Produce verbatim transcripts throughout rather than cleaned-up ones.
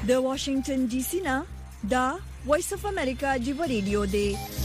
د واشنگټن ډي سي نه دا وایس اف امریکا جیو ریډیو دی.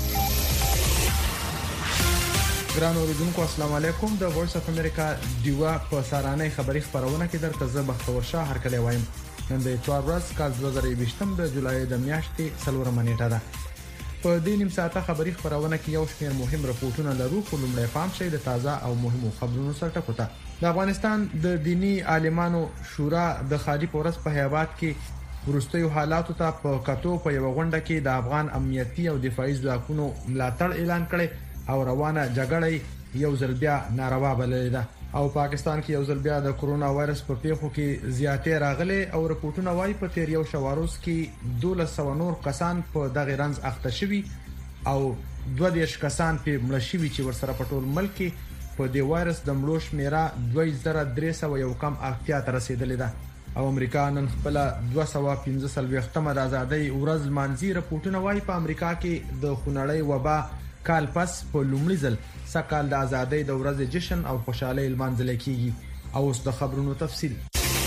ګران اوریدونکو السلام علیکم. د وایس اف امریکا دیوا په سارانه خبری خبرونه کې درته زه بختور شاه هر کله وایم. نن د اتوار ورځ کال دوه زره یوویشتم د جولای د میاشتې څلورمه نیټه ده. په دې نیم ساعته خبری خبرونه کې یو شمېر مهم رپورټونه لرو، خو لومړی پام شي د تازه او مهمو خبرونو سره ټکو ته. د افغانستان د دینی عالمانو شورا د خالي پورس په هیواد کې ورستیو حالاتو ته په کتو په یو غونډه کې د افغان امنیتي او دفاعي ځواکونو ملاتړ اعلان کړي او روانه جګړه یو ځل بیا ناروا بللې ده. او پاکستان کې یو ځل بیا د کرونا وایرس په پیښو کې زیاتې راغلي او رپورټونه وايي په تیر یو شواروس کې دولس سوه نور کسان په دغه رنځ اخته شوي او دوه دیرش کسان په مړه شوي چې ورسره په ټول ملک کې په دې وایرس د مړو شمیره دوه زره درې سوه یو کم اړتیا ته رسیدلې ده. او امریکا نن خپل دوه سوه پنځه څلوېښتمه د ازادۍ ورځ لمانځي. رپورټونه وايي په امریکا کې د خونړۍ وبا کال پس په لومړي ځل سکهال د ازادۍ د ورځې جشن او خوشحالي لمانځل کیږي. او اوس د خبرونو تفصیل.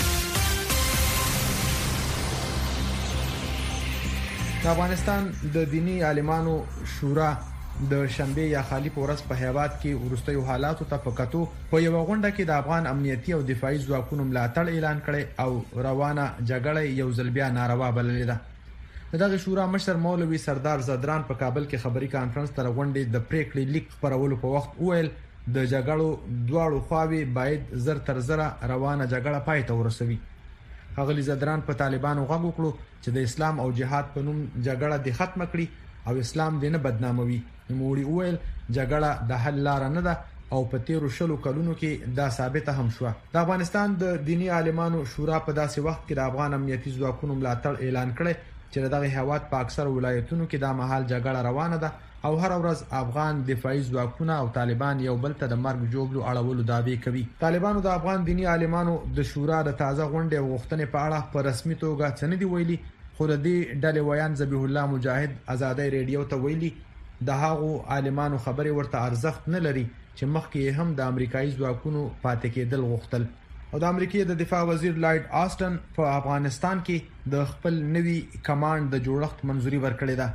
د افغانستان د دینی عالمانو شورا د شنبه یا خالی پورس په هیواد کې ورستیو حالاتو ته فکتو په یو غونډه کې د افغان امنیتي او دفاعي ځواکونو ملاتړ اعلان کړي او روانه جګړه یو ځل بیا ناروا بللې ده. دغه شورا مشر مولوي سردار زدران په کابل کې خبري کانفرنس تر غونډې د پریکړې لیک خبرولو په وخت وویل د جګړو دواړو خواوې باید زر تر زره روانه جګړه پای ته ورسوي. هغه زدران په طالبانو غږ وکړو چې د اسلام او جهاد په نوم جګړه د ختم کړي او اسلام دې نه بدناموي. نوموړي وویل جګړه د حل لار نه ده او په تیرو شلو کلونو کې دا ثابته هم شوه. د افغانستان د دینی عالمانو شورا په داسې وخت کې د افغان امنیتي ځواکونو ملاتړ اعلان کړي چې دغه هیواد په اکثر ولایتونو کې د مهال جګړه روانه ده او هر ورځ افغان دفاعي ځواکونه او طالبان یو بل ته د مرګ جوړولو اړولو دعوی کوي. طالبانو د افغان دینی عالمانو د شورا د تازه غونډې غوښتنې په اړه په رسمي توګه څه نه دی ویلي، خو د دې ډلې ویان ذبیح الله مجاهد ازادۍ ریډیو ته ویلي د هغو عالمانو خبرې ورته ارزښت نه لري چې مخکې هم د امریکایي ځواکونو پاتې کېدل غوښتل. او د امریکای د دفاع وزیر لایډ آسټن په افغانستان کې د خپل نوي کمانډ د جوړښت منځوري ورکړې ده.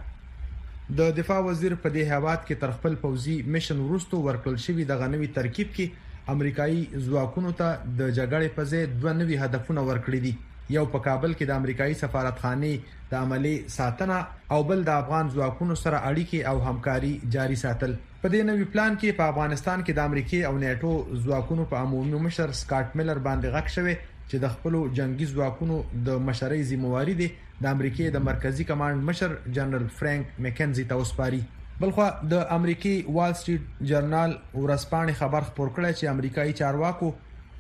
د دفاع وزیر په دې هیواد کې تر خپل پوځي میشن وروسته ورکړل شوی د غنوي ترکیب کې امریکایي ځواکونو ته د جګړې په ځای دوه نوي هدفونه ورکړي دي. یو په کابل کې د امریکایي سفارتخانه د عملی ساتنه او بل د افغان ځواکونو سره اړیکې او همکاري جاري ساتل. په دې نوي پلان کې په افغانستان کې د امریکای او نیټو ځواکونو په عمومي مشر سکاټ میلر باندې غږ شوی چې د خپل جنگي ځواکونو د مشرۍ ذمہواری دي د امریکای د مرکزی کمانډ مشر جنرال فرانک مکنزي ته وسپاري. بلخو د امریکای وال سټریټ جرنال ورځپاڼې خبر خبر کړی چې امریکایي چارواکو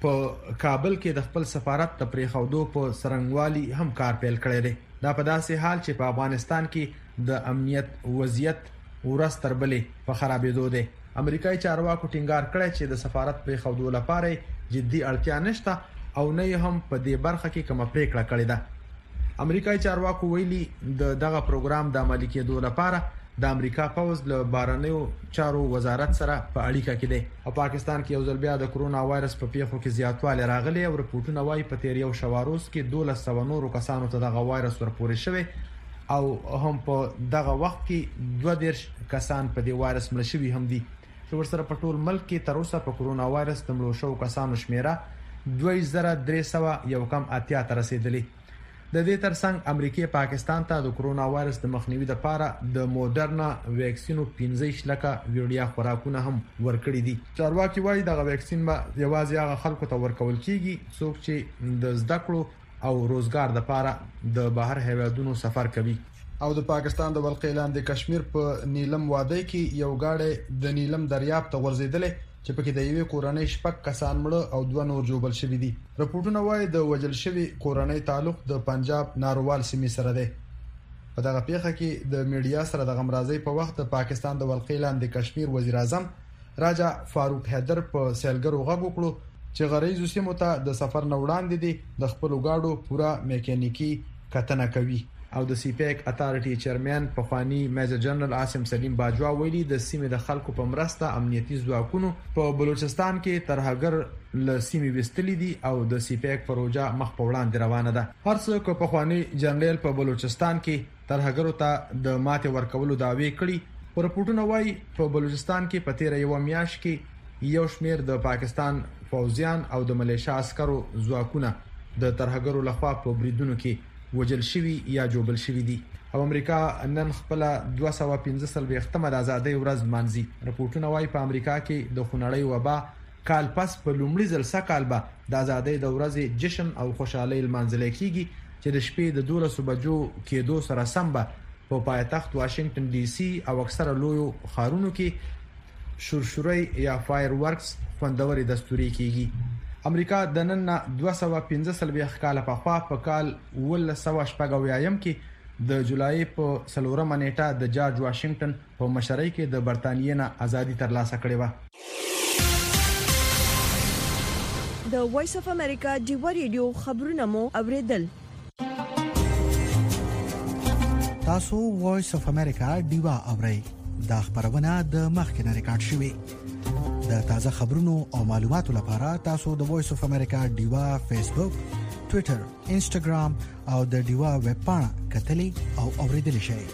په کابل کې د خپل سفارت ته پریښودو په سرنګوالي هم کار پیل کړی دی. دا په داسې حال چې په افغانستان کې د امنیت وضعیت ورځ تر بلې په خرابېدو دی. امریکایي چارواکو ټینګار کړی چې د سفارت پریښودو لپاره جدي اړتیا نشته او نه هم په دې برخه کې کومه پریکړه کړې ده. امریکایي چارواکو ویلي د دغه پروګرام د عملي کېدو لپاره د امریکا پوز له بارنیو چارو وزارت سره په اړیکه کې دی. او پاکستان کې یو ځل بیا د کرونا وایرس په پیښو کې زیاتوالی راغلی او رپورټونه وايي په تیر یو شواروس کې دولس سوه نور کسانو ته دغه وایرس ورپورې شوی او هم په دغه وخت کې دوه دیرش کسان په دې وایرس مړه شوي هم دي چې ورسره په ټول ملک کې تر اوسه په کرونا وایرس د مړو شوو کسانو شمیره دوه زره درې سوه یو کم اتیا ته رسیدلې. د دې ترڅنګ امریکای پاکستان ته د کرونا وایرس د مخنیوي لپاره د موډرنا ویکسینو پنځه لکه ویډیا خوراکونه هم ورکړي دي. چارواکي وایي دغه ویکسین به یوازې هغه خلکو ته ورکول کیږي څوک چې د زده کړو او روزګار لپاره د بهر هیوادونو سفر کوي. او د پاکستان د ولقې لاندې کشمیر په نیلم وادي کې یو گاډی د نیلم دریاب ته ورزیدلې چې پکې د یوې کورنۍ شپږ کسان مړه او دوه نور جوړل شوي دي. رپورټونه وايي د وجل شوی کورنۍ تعلق د پنجاب ناروال سیمې سره دی. په دغه پیښه کې د میډیا سره د غمرازۍ په وخت د پاکستان د ولقې لاندې کشمیر وزیر اعظم راجا فاروق حیدر په سیلګرو غږ وکړو چې غریزو سیمو ته د سفر نه وړاندې دي د خپل گاډو پورا میکانیکی کتنه کوي. او د سی پیک اتارټي چیرمن پخوانی میجر جنرال عاصم سلیم باجوا ویلي د سیمې د خلکو په مرسته امنیتي ځواکونو په بلوچستان کې ترهګر ل سیمې وستلې دي او د سی پیک پروژه مخ په وړاندې روانه ده. هر څوک پخوانی جنرال په بلوچستان کې ترهګرو ته د ماته ورکولو دعوی کړي. رپورټونه وايي په بلوچستان کې په تیر یو میاشت کې یو شمیر د پاکستان فوجیان او د ملیشیا عسکرو ځواکونه د ترهګرو لخوا په بریدونو کې وجل شوی یا جوبل شوی دي. او امریکا نن خپل دوه سوه پنځه ختمه د ازادۍ ورځ مانځي. رپورټونه وايي په امریکا کې د خونړۍ وبا کال پس په لومړي ځل سکهال به د ازادۍ د ورځې جشن او خوشحالي لمانځل کیږي چې د شپې د دولسو بجو کېدو سره سم به په پایتخت واشنگټن ډي سي او اکثره لویو ښارونو کې شورشوري یا فایر ورکس خوندوري دستوري کیږي. امریکا د نن دوه سوه پنځه کال په خوا په کال ولس سوه شپږ اویایم کې د جولای په څلورمه نیټه د جارج واشنگټن په مشرۍ کې د برتانیې نه ازادي ترلاسه کړې و. د وایس اف امریکا ډیو ریډیو خبرونه مو اوریدل. تاسو وایس اف امریکا ډیو اورئ. دا خبرونه د مخکنه ریکارډ شوې. د تازه خبرونو او معلوماتو لپاره تاسو د وایس اف امریکا ډیوا فیسبوک، ټوئیټر، انسټاګرام او د ډیوا ویب پاڼه کتلی او اوریدلی شئ.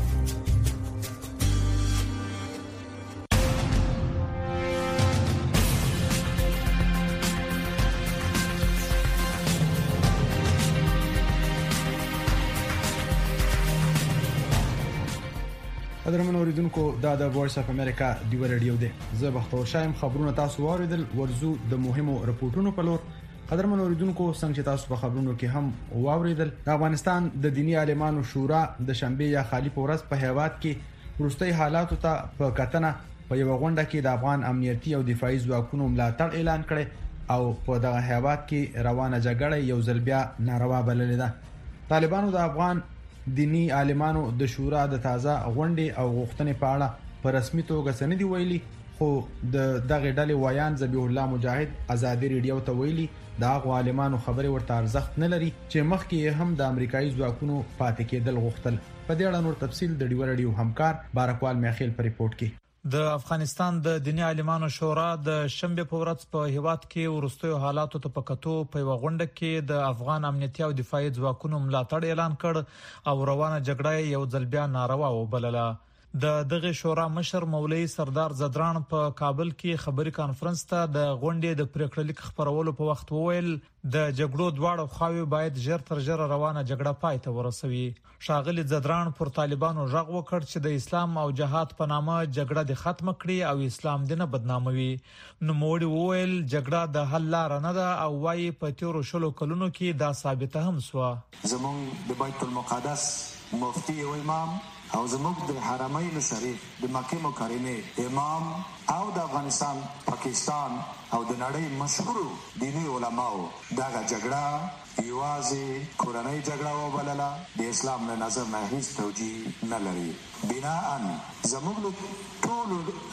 قدرمن اوریدونکو دا د وایس اف امریکا ډیو ریډیو دی. زه بختور شایم خبرونه تاسو واوریدل. ورزو د مهمو رپورټونو په لور. قدرمن اوریدونکو څنګه چې تاسو په خبرونو کې هم واوریدل د افغانستان د دینی عالمانو شورا د شنبه یا خالی په ورځ په هیواد کې ورستي حالاتو ته په کتنه په یو غونډه کې د افغان امنیتي او دفاعي ځواکونو ملاتړ اعلان کړي او په دغه هیواد کې روانه جګړه یو ځل بیا ناروا بللې ده. طالبانو د افغان دینی عالمانو د شورا د تازه غونډې او غوښتنې په اړه په رسمي توګه څه نه دی ویلي، خو د دغه ډلې وایان ذبیح الله مجاهد ازادي ریډیو ته ویلي دا عالمانو خبرې ورته ارزښت نه لري چې مخکې هم د امریکایي ځواکونو پاتې کېدل غوښتل. په دې اړه نور تفصیل د ډیو ریډیو همکار بارکوال میخیل په ریپورت کې. د افغانستان د دینی عالمانو شورا د شنبه په ورځ په هیواد کې ورستیو حالاتو ته پکتو په یو غونډه کې د افغان امنیتي او دفاعي ځواکونو ملاتړ اعلان کړ او روانه جګړه یو ځل بیا ناروا وبلله. د دغه شورا مشر مولوی سردار زدران په کابل کې خبري کانفرنس ته د غونډې د پریکړه لیک خبرولو په وخت وویل د جګړو دواړو خواوې باید ژر تر ژره روانه جګړه پای ته ورسوي. شاغلی زدران پر طالبانو ژغ وکړ چې د اسلام او جهاد په نامه جګړه د ختم کړي او اسلام دینه بدناموي. نو موړي وویل جګړه د حل لار نه ده او وايي په تیرو شلو کلونو کې دا ثابته هم سو. زمون د بیت المقدس مفتی او امام او زموږ د حرمین شریف د مکه مکرمه امام او د افغانستان، پاکستان او د نړۍ مشهور دینی علماو دغه جګړه یوازې کورنۍ جګړه وبلله، د اسلام له نظر نه هیڅ توجیه نه لري. بناءً زموږ ټول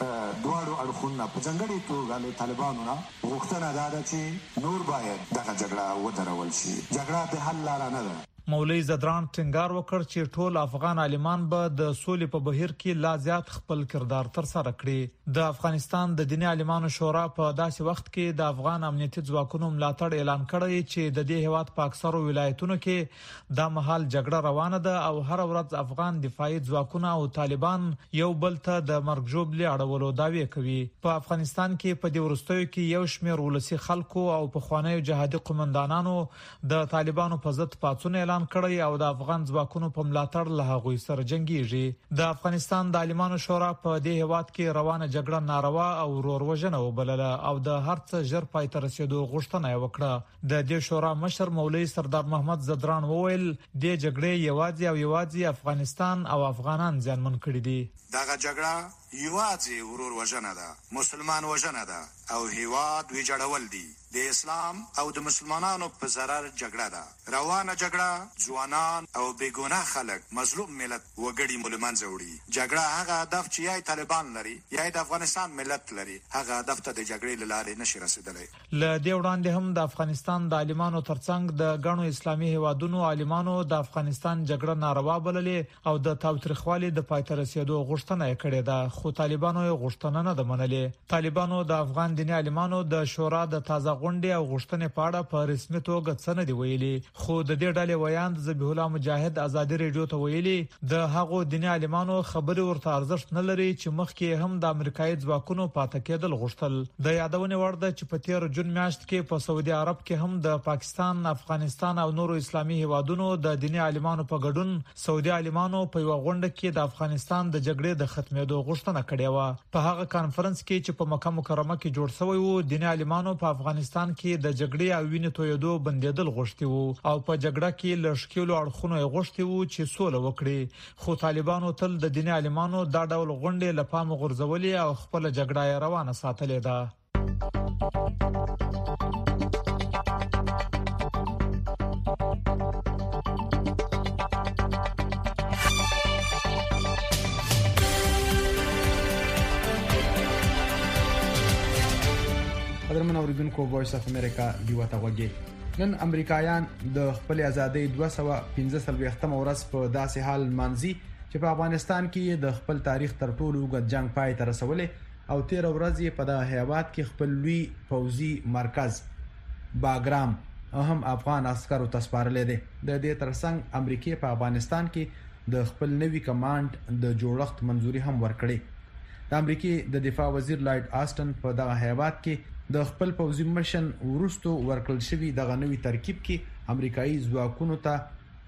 دواړو اړخونو په ځانګړي توګه له طالبانو نه غوښتنه ده چې نور باید دغه جګړه ودرول شي. جګړه د حل لار نه ده. مولوی زدران ټینګار وکړ چې ټول افغان عالمان به د سولې په بهیر کې لا زیات خپل کردار تر سره کړي. د افغانستان د دینی عالمانو شورا په داسې وخت کې د افغان امنیتي ځواکونو ملاتړ اعلان کړی چې د دې هیواد په اکثرو ولایتونو کې د مهال جګړه روانه ده او هر ورځ افغان دفاعي ځواکونه او طالبان یو بل ته د مرګ ژوبلې اړولو دعوی کوي. په افغانستان کې په دې وروستیو کې یو شمېر ولسی خلکو او په خوانیو جهادي قومندانانو د طالبانو په ضد پاڅون اعلان کړی او د افغان ځواکونو په ملاتړ له هغوی سره جنگيږي. د افغانستان د عالمانو شورا په دې هیواد کې روانه جګړه ناروا او وروروجنه وبلله او د هر څه ژر پای ته رسیدو غوښتنه وکړه. د دې شورا مشر مولوی سردار محمد زدران وویل د جګړې یوازې او یوازې افغانستان او افغانان ځانمن کړي دي. دغه جګړه یوازې ورور وژنه ده، مسلمان وژنه ده او هیواد ویجاړول دي. د اسلام او د مسلمانانو په ضرر جګړه ده. روانه جګړه ځوانان او بېګناه خلک مظلوم ملت وګړي مو له منځه وړي. جګړه هغه هدف چې یا طالبان لري یا د افغانستان ملت لري، هغه هدف ته د جګړې له لارې نشي رسیدلی. له دې وړاندې هم د افغانستان د عالمانو ترڅنګ د غنو اسلامي هیوادونو عالمانو د افغانستان جګړه ناروا بللې او د تاوتریخوالي د پاتې رسیدو غوښتنه یې کړې ده، خو طالبانو یې غوښتنه نه ده منلې. طالبانو د افغان دیني عالمانو د شورا د تازه غونډې او غوښتنې په اړه په رسمي توګه څه نه دی ویلي، خو د دې ډلې ویاند ذبیح الله مجاهد ازادي رادیو ته ویلي د هغو دیني عالمانو خبرې ورته ارزښت نه لري چې مخکې هم د امریکایي ځواکونو پاتې کېدل غوښتل. د یادونې وړ ده چې په تیر جون میاشت کې په سعودي عرب کې هم د پاکستان، افغانستان او نورو اسلامي هیوادونو د دیني عالمانو په ګډون سعودي عالمانو په یو غونډه کې د افغانستان د جګړې د ختمېدو غوښتنه کړې و. په هغه کانفرنس کې چې په مکه مکرمه کې جوړ شوی و، دیني عالمانو په افغانستان کې د جګړې او وینې تویدو بندیدل غوښتي وو او په جګړه کې لشکېلو اړخونو یې غوښتي وو چې سوله وکړي، خو طالبانو تل د دیني عالمانو دا ډول غونډې له پامه غورځولې او خپل جګړه یې روانه ساتلې ده. قدرمن اوریدونکو، وایس اف امریکا دیو ته وګورئ. نن امریکایان د خپل ازادۍ دوه سوه پنځه څلوېښتمه ورځ په داسې حال مانځي چې په افغانستان کې د خپل تاریخ تر ټولو اوږد جنگ پای ته رسولې او تیر ورځ یې په دغه هیواد کې خپل لوی پوځي مرکز باګرام هم افغان عسکرو ته سپارلې دی. د دې ترڅنګ امریکای په افغانستان کې د خپل نوي کمانډ د جوړښت منځوري هم ورکړي. د امریکای د دفاع وزیر لارډ آسټن په دغه هیواد کې د خپل پوځي مشن ورستو ورکړل شوی دغه نوي ترکیب کې امریکایي ځواکونو ته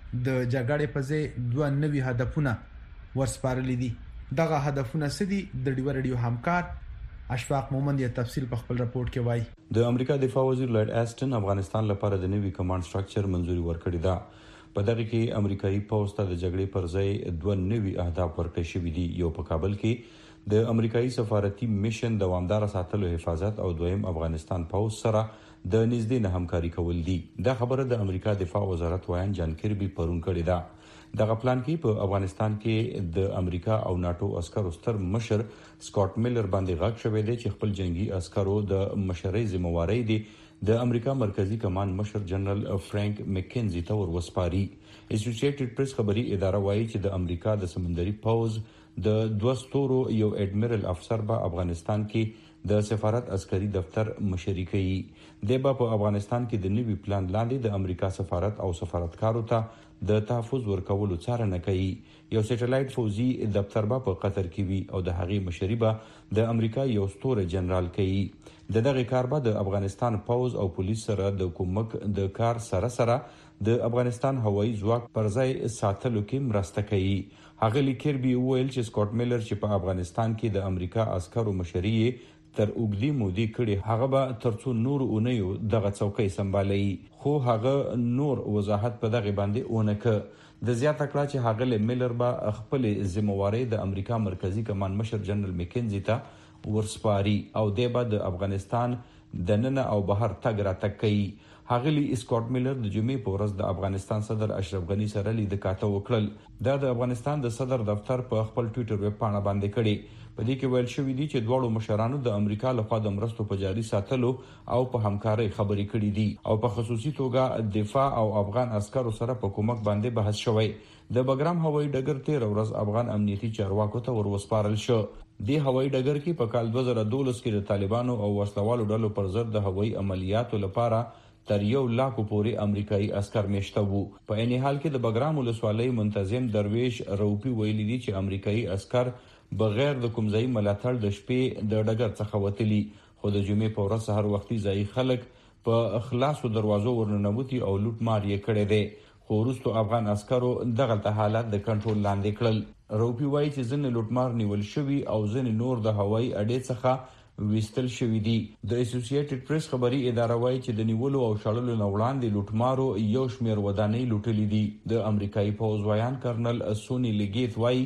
د جګړې په ځای دوه نوي هدفونه ورسپارلي دي. دغه هدفونه سدي د ډیو رادیو همکار اشفاق مومند یې تفصیل په خپل راپورټ کې وایي. د امریکا دفاع وزیر لارډ آسټن افغانستان لپاره د نوي کمانډ سټراکچر منځوري ورکړی ده. په دغه کې امریکایي پوځ ته د جګړې پر ځای دوه نوي اهداف ورکړل شوي دي، یو په کابل کې د امریکایي سفارتي میشن دوامدار ساتلو حفاظت او دویم افغانستان پوځ سره د نږدې نه همکاري کول دي. دا خبره د امریکا دفاع وزارت وایان جان کربي پرون کړې ده. دغه پلان کې په افغانستان کې د امریکا او ناتو عسکرو ستر مشر سکاٹ میلر باندې غږ شوی دی چې خپل جنگي عسکرو د مشرۍ ذمہواری دي د امریکا مرکزی کمان مشر جنرال فرانک مکینزي ته ورسپاري. اسوسییټډ پریس خبري اداره وایي چې د امریکا د سمندري پوځ د دوه ستورو یو اډمیرل افسر به افغانستان کې د سفارت عسکري دفتر مشري کوي. د به په افغانستان کې د نوي پلان لاندې د امریکا سفارت او سفارتکارو ته د تحفظ ورکولو څارنه کوي. یو سټلایټ فوزي دفتر به په قطر کې وي او د هغې مشري به د امریکا یو ستوره جنرال کوي. د دغه کار به د افغانستان پوځ او پولیس سره د کومک د کار سره سره د افغانستان هوایي ځواک پر ځای ساتلو کې مرسته کوي. هغه لیکربي ویل چې سکاٹ میلر چې په افغانستان کې د امریکا عسکرو مشري تر اوږدې مودې کړي، هغه به ترڅو نور اونیو دغه څوکۍ سمبالي، خو هغه نور وضاحت په دغه باندې ونه ک. د زیاته کړه چې هغه میلر به خپل ذمہواری د امریکا مرکزی کمان مشر جنرال مکینزي ته ورسپاري او د به د افغانستان د نن او بهر تګ را تک کوي. هغلی سکاٹ میلر د جمعې په ورځ د افغانستان صدر اشرف غنی سره لید کاته وکړل. دا د افغانستان د صدر دفتر په خپل ټوئیټر ویب پاڼه باندې کړي. په دې کې ویل شوی دی چې دواړو مشرانو د امریکا لخوا د مرستو په جاري ساتلو او په همکارۍ خبرې کړې دي او په خصوصي توګه دفاع او افغان عسکرو سره په کومک باندې بحث شوی. د بګرام هوایي ډګر تیر ورځ افغان امنیتي چارواکو ته وروسپارل شو. د هوایي ډګر کې په کال دوه زره دولس کې د طالبانو او وسلوالو ډلو پر ضد د هوایي عملیاتو لپاره تر یو لاکو پورې امریکایي عسكر میشته وو. په عین حال کې د بګرام ولسوالۍ منتظم درویش روپی ویلي دي چې امریکایي عسكر بغیر د کومځای ملاتړ د شپې د ډګر څخه وتلي، خو د جمعې په ورځ سحر وختي ځای خلک په خلاصو دروازو ورننوتي او لوټ مار یې کړی دی، خو وروستو افغان عسکرو دغه حالت د کنټرول لاندې کړل. روپی وایي چې ځینې لوټمار نیول شوي او ځینې نور د هوایي اډې څخه ویستل شوی دی. د اسوسییټډ پریس خبري اداره وایي چې د نیولو او شړلو نه وړاندې لوټمارو یو شمېر ودانۍ لوټلې دي. د امریکایي پوځ وایان کرنل سونی لګیت وایي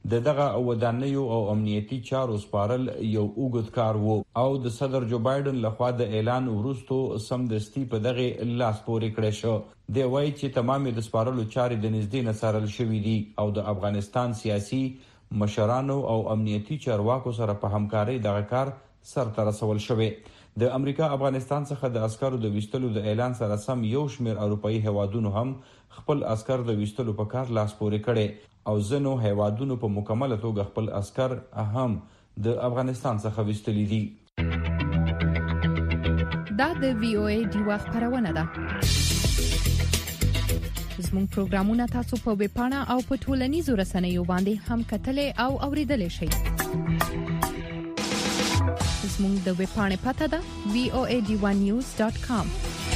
د دغه ودانیو او امنیتي چارو سپارل یو اوږد کار وو او د صدر جو بایدن لخوا د اعلان وروسته سمدستي په دغه لاس پورې کړی شو. دی وایي چې تمامې د سپارلو چارې د نږدې نه څارل شوې دي او د افغانستان سیاسي مشرانو او امنیتي چارواکو سره په همکارۍ دغه کار سرته رسول شوی. د امریکا افغانستان څخه د عسکرو د ویستلو د اعلان سره سم یو شمېر اروپایي هیوادونو هم خپل عسکر د ویستلو په کار لاس پورې کړي او ځینو هیوادونو په مکمله توګه خپل عسکر هم د افغانستان څخه ویستلي دي. دا د وی او ای ډیوا خبرونه ده. زموږ پروګرامونه تاسو په ویب پاڼه او په ټولنیزو رسنیو باندې هم کتلای او اوریدلای شئ. زموږ د ویب پاڼې پته ده وی او ای ډی ون نیوز ډاټ کام.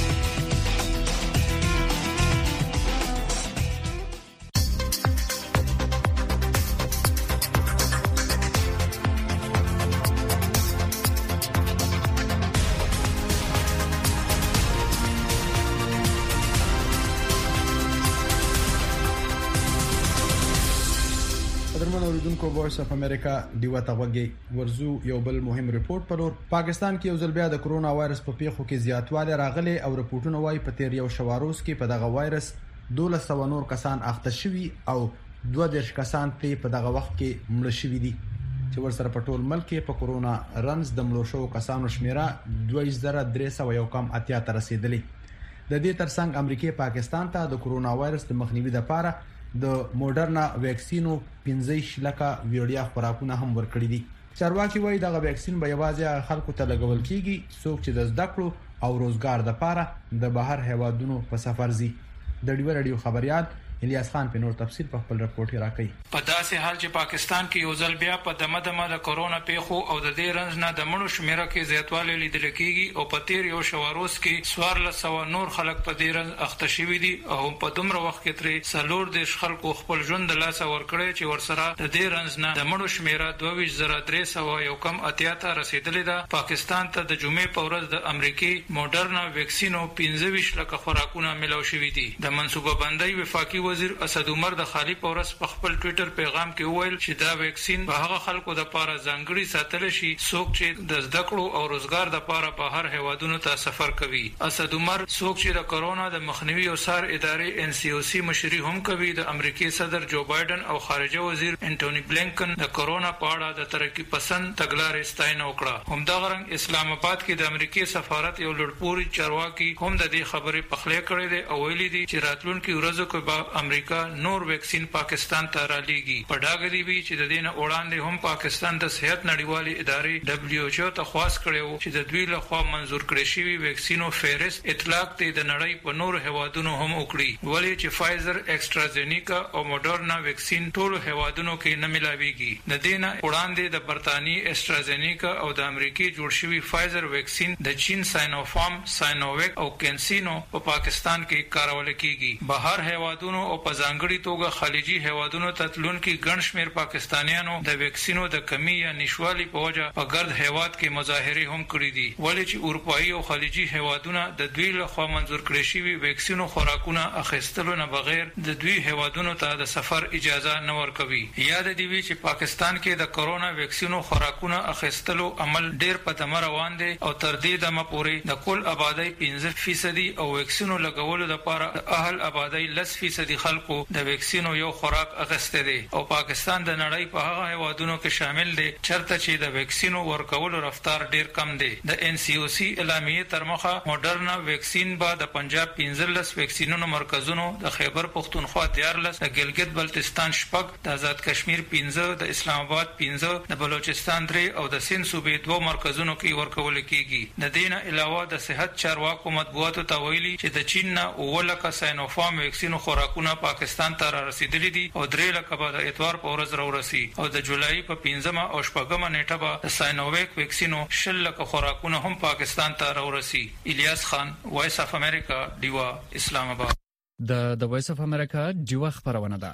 کو وایس اف امریکا دیوا تغوږی ورزو یو بل مهم ریپورت پرور پاکستان کې یو ځل بیا د کرونا وایرس په پیښو کې زیاتوالی راغلی او رپورټونه وايي په تیر یو شواروز کې په دغه وایرس دولس سوه نور کسان اخته شوي او دوه دیرش کسان په دغه وخت کې مړه شوي دي چې ورسره په ټول ملک کې په کرونا رنز د مړو شوو کسانو شمیره دوه زره درې سوه یو کم اتیا ته رسیدلی. د دې ترڅنګ امریکا پاکستان ته د کرونا وایرس د مخنیوي لپاره د موډرنا ویکسینو پنځه لکه ویډیا خوراکونه هم ورکړي دي. چارواکي وایي دغه ویکسین به یوازې خلکو ته لګول کیږي څوک چې د زده کړو او روزګار لپاره د بهر هیوادونو په سفر ځي. د ډیو رادیو خبريال الیاس خان په نور تفصیل په خپل رپورت کې راکړي. په داسې حال چې پاکستان کې یو ځل بیا په دمه دمه د کرونا پیښو او د دې رنځ نه د مړو شمیره کې زیاتوالی لیدل کېږي او په تیر یو شواروز کې څوارلس سوه نور خلک په دې رنځ اخته شوي دي او په دومره وخت کې ترې څلور دېرش خلکو خپل ژوند د لاسه ورکړی چې ورسره د دې رنځ نه د مړو شمیره دوه ویشت زره درې سوه یو کم اتیا ته رسیدلې ده. پاکستان ته د جمعې په ورځ د امریکې موډرنا ویکسینو پنځه ویشت لکه خوراکونه ملو شوي دي. د منصوبه بندۍ وفاقي وزیر اسد عمر د خالی پورس په خپل ټوئیټر پیغام کې وویل چې دا ویکسین به هغه خلکو د لپاره ځانګړي ساتل شي څوک چې د زده کړو او روزګار د لپاره بهر هیوادونو ته سفر کوي. اسد عمر څوک چې د کرونا د مخنیوي او سار ادارې ان سی او سی مشري هم کوي د امریکای صدر جو بایدن او خارجه وزیر انټونی بلینکن د کرونا په اړه د ترقی پسند تګلارې ستاینه وکړه. همدغه رنګ اسلام آباد کې د امریکای سفارت یو لوړپوړي چارواکي هم د دې خبرې پخلی کړې ده او ویلي دي چې راتلونکي ورځو کې به امریکا نور ویکسین پاکستان ته را لیږي. په ډاګه دی وی چې د دې نه وړاندې هم پاکستان د صحت نړیوالې ادارې دبليو ایچ او ته خواست کړو چې د دوی لخوا منزور کړي شوی ویکسینو فهرست اطلاق ته د نړۍ په نور هیوادونو هم وکړي ولې چې فایزر ایکسترازینیکا او موډرنا ویکسین ټول هیوادونو کې نه ملاويږي. د دې نه وړاندې د برتانی ایکسترازینیکا او د امریکای جوړ شوی فایزر ویکسین د چین ساینوفارم ساینوویک او کینسینو په پاکستان کې کارول کیږي. بهر هیوادونو او په ځانګړي توګه خلیجي هیوادونو ته تلونکي ګڼ شمېر پاکستانیانو د ویکسینو د کمی یا نشوالي په وجه په ګرد هیواد کې مظاهره هم کړې دي ولې چې اروپایي او خلیجي هیوادونه د دوی لخوا منزور کړي شوی ویکسینو خوراکونه اخیستلو نه بغیر د دوی هیوادونو ته د سفر اجازه نه ورکوي. یاد دی وی چې پاکستان کې د کرونا ویکسینو خوراکونه اخیستلو عمل ډیر په دمه روان دي او تر دې دمه پورې د کل آبادی پنځه فیصد او ویکسینو لګولو لپاره د اهل آبادی لس فیصد خلکو د ویکسینو یو خوراک اخیسته دي او پاکستان د نړۍ په هغه هیوادونو کې شامل دي چرته چې د ویکسینو ورکولو رفتار ډیر کم دی. د ان سی او سی اعلامیه تر مخه موډرنا ویکسین با د پنجاب پنځلس ویکسینونو مرکزونو د خیبر پختونخوا دیارلس د ګلګت بلتستان شپږ د آزاد کشمیر پنځه د اسلام آباد پنځه د بلوچستان درې او د سند صوبې دوه مرکزونو کې ورکول کیږي. د دې نه علاوه د صحت چارواکو مطبوعاتو ته ویلي چې د چین نه اولکه ساینوفارم ویکسینو خوراکونه پاکستان ته را رسیدلي دي او درې لکه به د اتوار په ورځ راورسي او د جولای په پنځمه او شپږمه نیټه به د ساینوویک ویکسینو شل لکه خوراکونه هم پاکستان ته راورسي. الیاس خان وایس اف امریکا دیوا اسلام آباد. د د وایس اف امریکا دیوا خبرونه ده.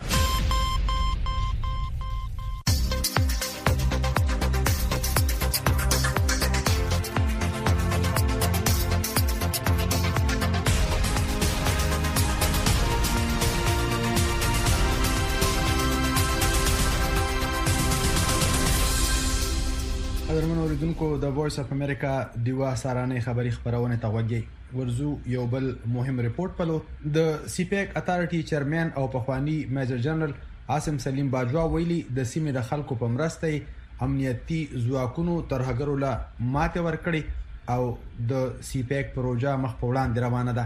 اوریدونکو د وایس اف امریکا دیوا سارانه خبری خبرونه توګه ورزو یو بل مهم ریپورت پلو د سی پیک اتارټي چیرمن او پخوانی میجر جنرال عاصم سلیم باجوا ویلي د سیمې د خلکو په مرسته امنیتي ځواکونو ترهګرو لا ماته ورکړي او د سی پیک پروژه مخ په وړاندې روانه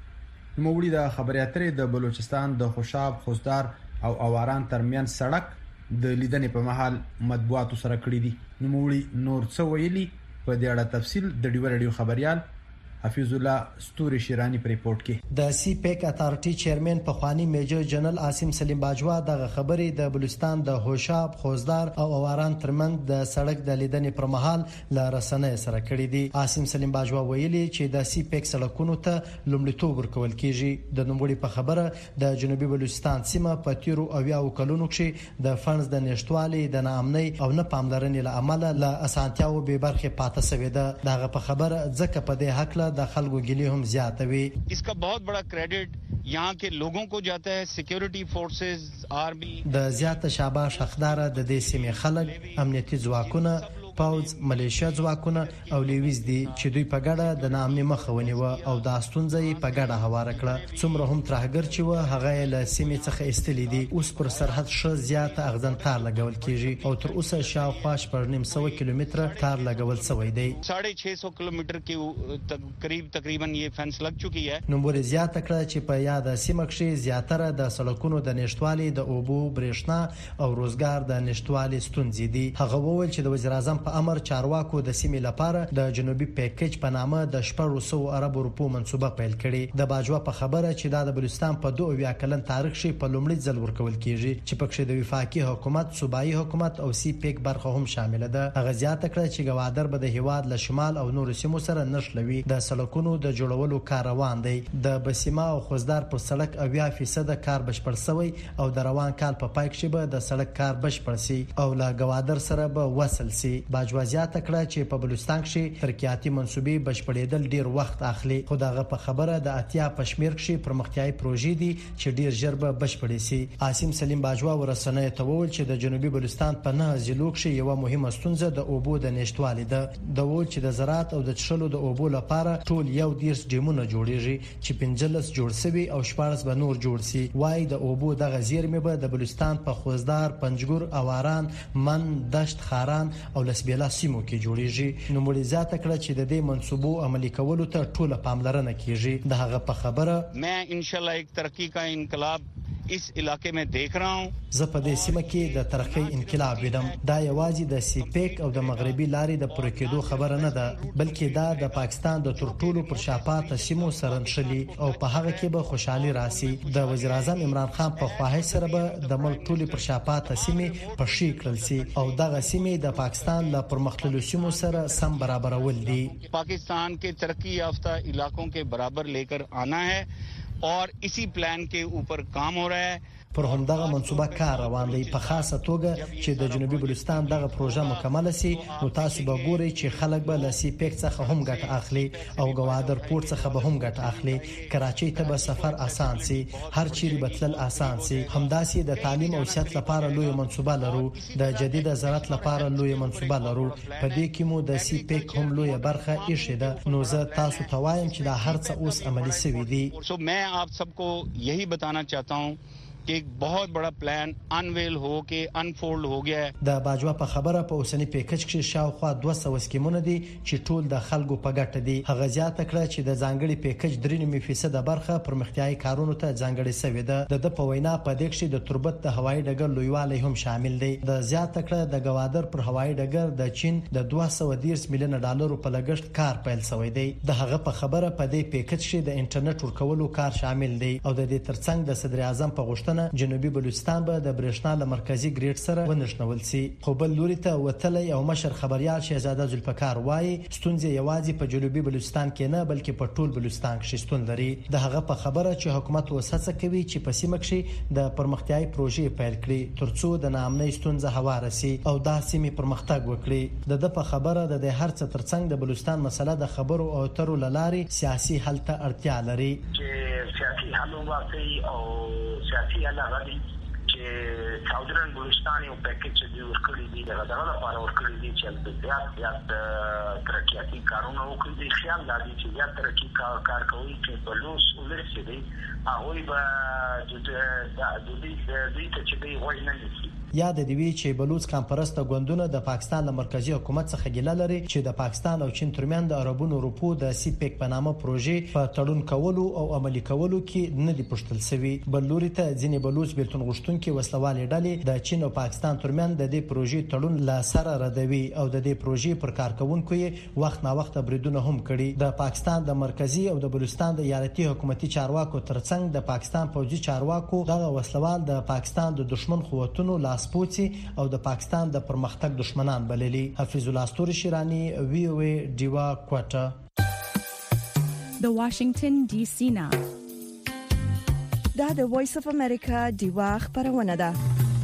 ده. نوموړي د خبري اترې د بلوچستان د خوشاب خوزدار او اواران ترمن سړک د لیدنې په محل مطبوعاتو سره کړی دي. نوموړي نور څه ویلي په دې اړه تفصیل د ډیو رادیو خبريال حفیظ الله ستوري شیرانی په ریپورت کې. د سی پیک اتارټي چیرمن پخوانی میجر جنرال عاصم سلیم باجوا د خبرې د بلوچستان د هوشاب خوزدار او اواران ترمن د سړک د لیدنې پر مهال ل رسنۍ سره کړی دي. عاصم سلیم باجوا ویلي چې د سی پیک سړکونو ته لومړیتوب ورکول کیږي. د نوموړي په خبره د جنوبي بلوچستان سیمه په تیرو اویاو کلونو کې د فنډز د نشټوالي د ناامنۍ او نه پاملرنې له امله له اسانتیاو به برخه پاتې شوې ده. دغه په خبره ځکه په دې حق له د خلکو ګلی هم زیات وي. इसका बहुत बड़ा क्रेडिट यहाँ के लोगों को जाता है. Security forces army د زیات شاباش حقدار د دې سیمې خلک امنیتي ځواکونه پاوز ملیشیا ځواکونه او لیویز دي چې دوی په ګډه د ناامنۍ مخه ونیوه او د استونزې په ګډه هواره کړه. څومره هم ترهګر چې و هغه له سیمې څخه استلی دي. اوس پر سرحد ش زیات اغزن تار لګول کیږي او تر اوسه شاوخوا پر نیم سو کیلومتر تار لګول شوی دی. साढ़े छह सौ किलोमीटर के करीब तकरीबन ये फेंस लग चुकी है. نوموړي زیات کړه چې په یاد سیمه کې زیاتره د سړکونو د نشټوالي د اوبو برېښنا او روزګار د نشټوالي ستونزې دي. هغه وویل چې د وزیر اعظم په امر چارواکو د سیمې لپاره د جنوبي پیکیج په نامه د شپږ سو ارب روپو منصوبه پیل کړي. د باجوا په خبره چې دا د بلوچستان په دوه ویا کلن تاریخ شي په لومړي ځل ورکول کیږي چې پکې د وفاقي حکومت، صوبایي حکومت او سی پیک برخه هم شامل ده. هغه زیاته کړه چې ګوادر به د هیواد له شمال او نور سیمو سره نښلوي. د سړکونو د جوړولو کار روان دی. د بسیما او خوزدار پر سړک اویا فیصد کار بشپړ شوی او د روان کال په پای کې به د سړک کار بشپړ شي او له ګوادر سره به وصل شي. باجوا زیاته کړه چې په بلوچستان کې ترقیاتي منصوبې بشپړېدل ډیر وخت اخلي. خو دغه په خبره د اتیا پښمیر کې پرمختیايي پروژې دي چې ډیر ژر به بشپړې شي. عاصم سلیم باجوا ورسنه ته وویل چې د جنوبي بلوچستان په نه ضلعو کې یو مهمه ستونزه د اوبو د نشټوالي ده. د وویل چې د زراعت او د چشلو د اوبو لپاره ټول یو دیرس ډیمونه جوړیږي چې پنځلس جوړ شوي او شپږ به نور جوړ شي. وای د اوبو دغه زیرمې به د بلوچستان په خوزدار، پنجګور، اواران، من، دشت، خاران او لسبیلا سیمو کې جوړیږي. نو مړي زیاته کړه چې د دې منصوبو عملي کولو ته ټوله پاملرنه کیږي. د هغه په خبره मैं इंशाल्लाह एक तरक्की का इनकलाब इस इलाके में देख रहा हूं. زه په دې سیمه کې د ترقۍ انقلاب وینم. دا یوازې د سی پیک او د مغربي لارې د پوره کېدو خبره نه ده، بلکې دا د پاکستان د ترټولو پر شاپاته سیمو سره نښلي او په هغه کې به خوشحالي راسي. د وزیر اعظم عمران خان په خواهش سره به د ملک ټولي پر شاپاته سیمې په شي کړل سي او دغه سیمې د پاکستان له پرمختللو سیمو سره سم برابرول دي. पाकिस्तान के तरक्की याफ्ता इलाकों के बराबर लेकर आना है और इसी प्लान के ऊपर काम हो रहा है. پر همدغه منصوبه کار روان دی. په خاصه توګه چې د جنوبي بلوچستان دغه پروژه مکمل شي نو تاسو به ګورئ چې خلک به له سی پیک څخه هم ګټه اخلي او ګوادر پورت څخه به هم ګټه اخلي. کراچۍ ته به سفر آسان شي، هر چیرې به تلل آسان شي. همداسې د تعلیم او صحت لپاره لوی منصوبه لرو، د جدید زراعت لپاره لوی منصوبه لرو. په دې کې مو د سی پیک هم لوی برخه ایښې ده. نو زه تاسو ته وایم چې دا هر څه اوس عملي شوي دي. सो मैं आप सबको यही बताना चाहता हूं कि एक बहुत बड़ा प्लान अनवेल हो के अनफोल्ड हो गया है. د باجوا په خبره په اوسنی پیکج کې شاوخوا دوه سوه سکیمونه دي چې ټول د خلکو په ګټه دي. هغه زیاته کړه چې د ځانګړي پیکج درې نیمه فیصد برخه پرمختیايي کارونو ته ځانګړي شوې ده. د د په وینا په دې کې د تربت د هوایي ډګر لویوالی هم شامل دی. د زیاته کړه د ګوادر پر هوایي ډګر د چین د دوه سوه دیرش میلیون ډالرو په لګښت کار پیل شوی دی. د هغه په خبره په دې پیکج کې د انټرنیټ ورکولو کار شامل دی او د دې ترڅنګ د صدر اعظم په غوښتنه جنوبي بلوچستان به د برېښنا له مرکزی ګریډ سره ونښنول شي. خو بل لوري ته وتلی او مشر خبريال شهزاده ذوالفقار وایي ستونزې یوازې په جنوبي بلوچستان کې نه بلکې په ټول بلوچستان کې شتون لري. د هغه په خبره چې حکومت وسڅه کوي چې په سیمه کې د پرمختیايي پروژې پیل کړي ترڅو د ناامنۍ ستونزه هواره شي او دا سیمه پرمختګ وکړي. د د په خبره د هر څه ترڅنګ د بلوچستان مسله د خبرو او ترو لاري سیاسي حل ته اړتیا لري. چې سیاسي حل واقعي او سیاسي حل غوړي چې چې ساودرن بلوچستان یو پیکیج دی ورکړی دی دا دا لپاره ورکړی دی چې د زیات زیات ترقیاتي کارونه وکړي د خیال لري چې زیات ترقی کار کوي چې بلوچ ولرسي دی هغه به د د دې د دې چې دی وای نه نشي یاد دی وی چې بلوچ کمپرسته ګوندونه د پاکستان له مرکزی حکومت څخه ګیله لري چې د پاکستان او چین ترمن د عربونو روپو د سی پیک په نامه پروژې په تړون کولو او عملي کولو کې نه دی پښتل سوي بل لوري ته ځینې بلوچ بیلتون غشتونکو وسلوالې ډلې د چین او پاکستان ترمن د دې پروژې تړون لا سره ردوي او د دې پروژې پر کارکونکو یې وخت نا وخت بریدونه هم کړي د پاکستان د مرکزی او د بلوچستان د ایالتي حکومتي چارواکو ترڅنګ د پاکستان پوځي چارواکو دغه وسلوال د پاکستان د دشمن قوتونو لاسپوڅي او د پاکستان د پرمختګ دشمنان بللي حفیظ الله استوري شیرانی وی او ای ډیوا کوټه د واشنگټن ډي سي نا دا د وایس اف امریکا ډیوا خبرونه ده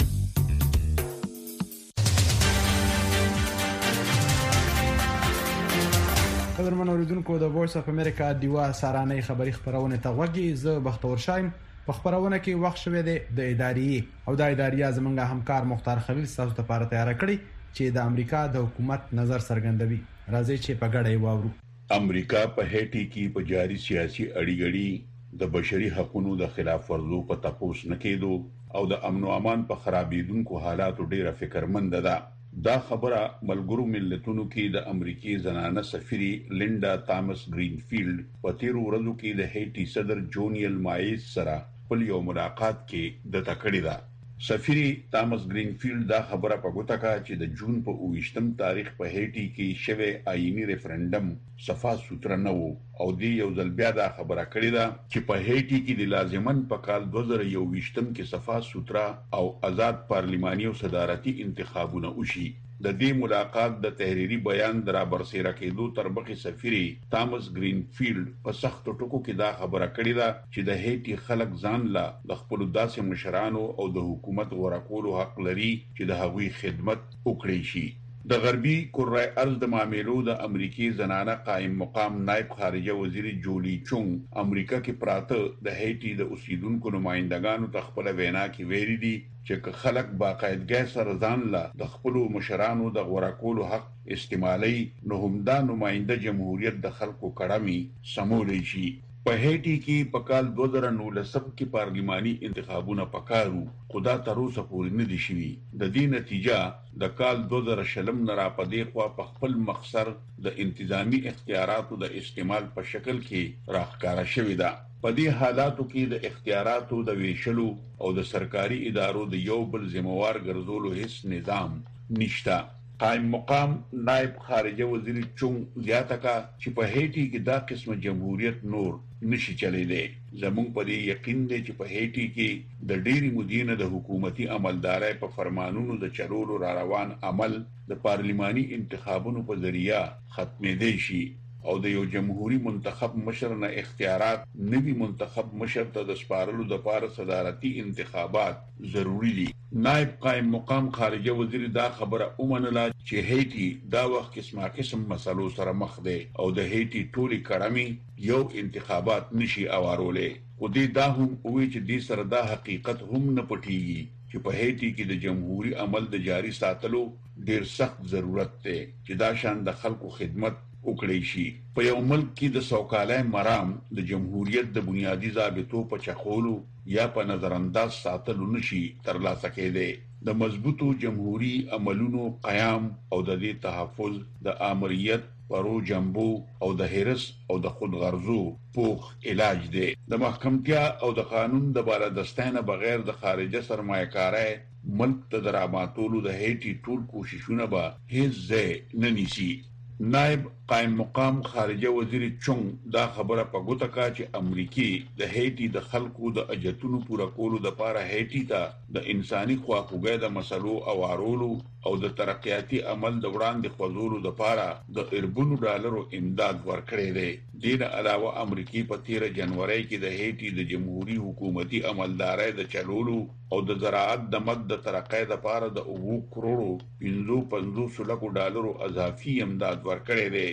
خبرونه اوریدونکو د وایس اف امریکا ډیوا سارانه خبری خبرونه ته وګي زه بختور شایم په خبرونه کې وخت شوه د ادارې او د ادارې زمونږه همکار مختار خلیل تاسو ته لپاره تیار کړی چې د امریکا د حکومت نظر څرګندوي راځي چې په ګډه واورو امریکا په هېټي کې په جاري سیاسي اړیګړي د بشري حقوقو د خلاف ورزو په تپوس نکېدو او د امن او امان په خرابېدونکو حالاتو ډیره فکرمند ده دا خبره ملګرو ملتونو کې د امریکای زنانه سفیري لینډا تامس گرینفیلډ په تیر ورځو کې د هېټي صدر جونیل مایز سره په یو ملاقات کې د تکړی ده سفیري تامس گرینفیلډ دا خبره په ګوته کا چې د جون په اوویشتم تاریخ په هېټي کې شوه آئینی ریفرندم صفا سوتره نه وو او دی یو ځل بیا دا خبره کړې ده چې په هېټي کې د لازمن په کال دوه زره یوویشتم کې صفا سوتره او آزاد پارلماني او صدارتي انتخابونه وشي د دې ملاقات د تحریری بیان درا برسېره کېدو تر مخکې سفیري تامس گرینفیلډ په سخت ټکو کې دا خبره کړې ده چې د هېټي خلک ځان لا د خپل داسې مشرانو او د حکومت ورکولو حق لري چې د هغوی خدمت وکړي شي د غربي کورای ارز د معاملو د امریکای زنانه قائم مقام نائب خارجه وزیر جولی چونګ امریکا کې پراته د هېټي د اوسیدونکو نمائندګانو ته خپل وینا کې ویلي دي چې خلک باقاعدګۍ سره ځان لا د خپل مشرانو د غوړکولو حق استعمالي نو هم دا نماینده جمهوریت د خلکو کړمي سمولې شي په هېټي کې په کال دوه زره نولسم کې پارلماني انتخابونه پکارو خدا تر اوسه پورې نه دي شوي د دې نتیجه د کال دوه زره شلم نه را پدې خوا په خپل مخسر د انتظامی اختیاراتو د استعمال په شکل کې راخکاره شوې ده په دې حالاتو کې د اختیاراتو د ویشلو او د سرکاري ادارو د یو بل ذمہوار ګرځولو هیڅ نظام نشته قائم مقام نائب خارجه وزیر چونګ زیاته کا چې په هېټي کې دا قسم جمهوریت نور نشي چلیدې زموږ په دې یقین دی چې په هېټي کې د ډېری مدینه د حکومتي عملدارۍ په فرمانونو د چلولو را روان عمل د پارلماني انتخابونو په ذریعہ ختمېدی شي او د یو جمهوریت منتخب مشر نه اختیارات نوی منتخب مشر ته د سپارلو د پاره صدارتي انتخابات ضروری دي نائب قائم مقام خارجه وزیر دا خبره اومنله چې هېټي دا وخت قسمه قسم مسلو سره مخ دی او د هېټي ټولي کړمي یو انتخابات نشي اوارولې او دې دا هم وی چې دې سره دا حقیقت هم نه پټيږي چې په هېټي کې د جمهوریت عمل د جاری ساتلو ډیر سخت ضرورت دی چې دا شان د خلکو خدمت وکړي شي په یو ملک کې د سوکالۍ مرام د جمهوریت د بنیادی ضابطو په چخولو یا په نظر انداز ساتلو نشي ترلاسه کېدی د مضبوطو جمهوریت عملونو قیام او د دې تحفظ د امریت پرو جنبو او د هرس او د خودغرضو پوخ علاج دی د محکمتیا او د قانون د بالادستانه بغیر د خارجه سرمایه‌کارۍ ملک ته دراماتولو د هېټي ټول کوششونه به هیڅ ځای نه نیسي نائب قائم مقام خارجه وزیر چونګ دا خبره په ګوته کا چې امریکای د هېټي د خلکو د اجتونو پوره کولو د پاره هېټي ته د انساني خواخوږۍ د مسلو اوارولو او د ترقیاتي عمل د وړاندې خوځولو د پاره د اربونو ډالرو امداد ورکړي دی دین علاوه امریکای په تیر جنوري کې د هېټي د جمهوریت حکومتي عملدارۍ د چلولو او د زراعت د مد د ترقۍ د پاره د اوو کروڑو پنځه پنځوس لکو ډالرو اضافي امداد ورکړي دی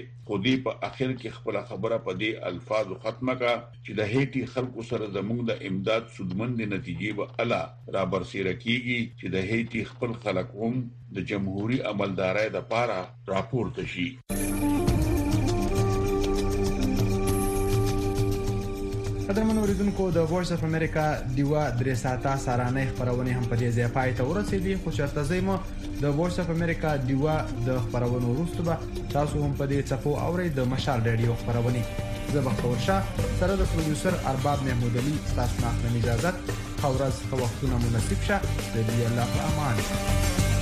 خو دې په اخر کې خپل خبره په دې الفاظو ختمه کا چې د هېټي خلکو سره زموږ د امداد سودمند نتیجې به الا را برسېره کیږي چې د هېټي خپل خلک هم د جمهوریت عملدارۍ د پاره راپورته شي. قدرمن اوریدونکو د وایس اف امریکا دیوا درې ساعته سارانه خبرونه هم په دې ځای پای ته ورسېدې خو چرته زمو د وایس اف امریکا دیوا د خبرونو وروسته به تاسو هم په دې چپو اورئ د مشال رادیو خبرونه زه بختور شاه سره د پروډوسر ارباب محمود علي تاسو نه اجازه خورز خو وختونه مناسب شه د دې الله په امان.